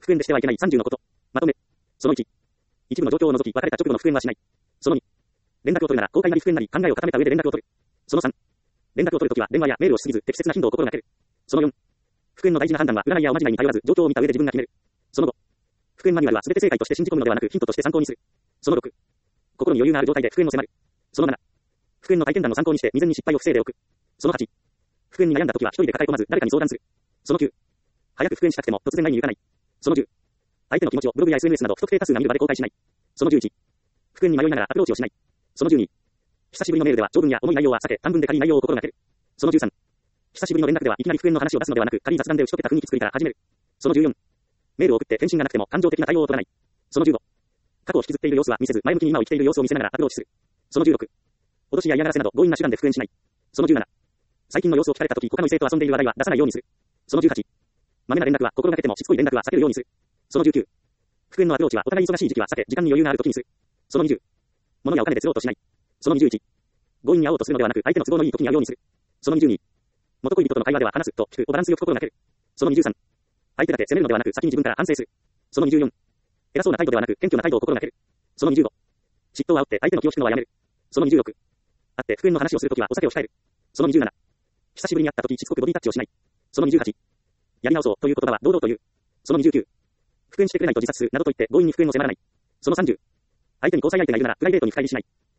復縁でしてはいけない30のこと。まとめ。その1。一部の状況を除き別れた直後の復縁はしない。その2。連絡を取るなら公開なり復縁なり考えを固めた上で連絡を取る。その3。連絡を取るときは電話やメールをしすぎず適切な頻度を心がける。その4。復縁の大事な判断は占いやおまじないに頼らず状況を見た上で自分が決める。その5。復縁マニュアルは全て正解として信じ込むのではなくヒントとして参考にする。その6。心に余裕がある状態で復縁を迫る。その7。復縁の体験談を参考にして未然に失敗を防いでおく。その8。復縁に悩んだときは一人で抱え込まず誰かに相談する。その9。早く復縁したくても突然会いに行かない。その10。相手の気持ちをブログや SNS など不特定多数が見る場で公開しない。その11。復縁に迷いながらアプローチをしない。その12。久しぶりのメールでは長文や重い内容は避け短文で軽い内容を心がける。その13。久しぶりの連絡ではいきなり復縁の話を出すのではなく軽い雑談で打ち解けた雰囲気作りから始める。その14。メールを送って返信がなくても感情的な対応を取らない。その15。過去を引きずっている様子は見せず前向きに今を生きている様子を見せながらアプローチする。その16。脅しや嫌がらせなど強引な手段で復縁しない。その17。最近の様子を聞かれたとき他の異性と遊んでいる話題は出さないようにする。その18。まめな連絡は心がけてもしつこい連絡は避けるようにする。その19。復縁のアプローチはお互い忙しい時期は避け時間に余裕があるときにする。その20。物やお金で釣ろうとしない。その21。強引に会おうとするのではなく相手の都合のいい時に会うようにする。その22。元恋人との会話では話すと聞くをバランスよく心がける。その23。相手だけ責めるのではなく先に自分から反省する。その24。偉そうな態度ではなく謙虚な態度を心がける。その25。嫉妬を煽って相手の気を引くのはやめる。その26。会って復縁の話をするときはお酒を控える。その27。久しぶりに会ったときしつこくボディタッチをしない。その28。やり直そうという言葉は堂々と言う。その29。復縁してくれないと自殺するなどと言って強引に復縁を迫らない。その30。相手に交際相手がいるならプライベートに深入りしない。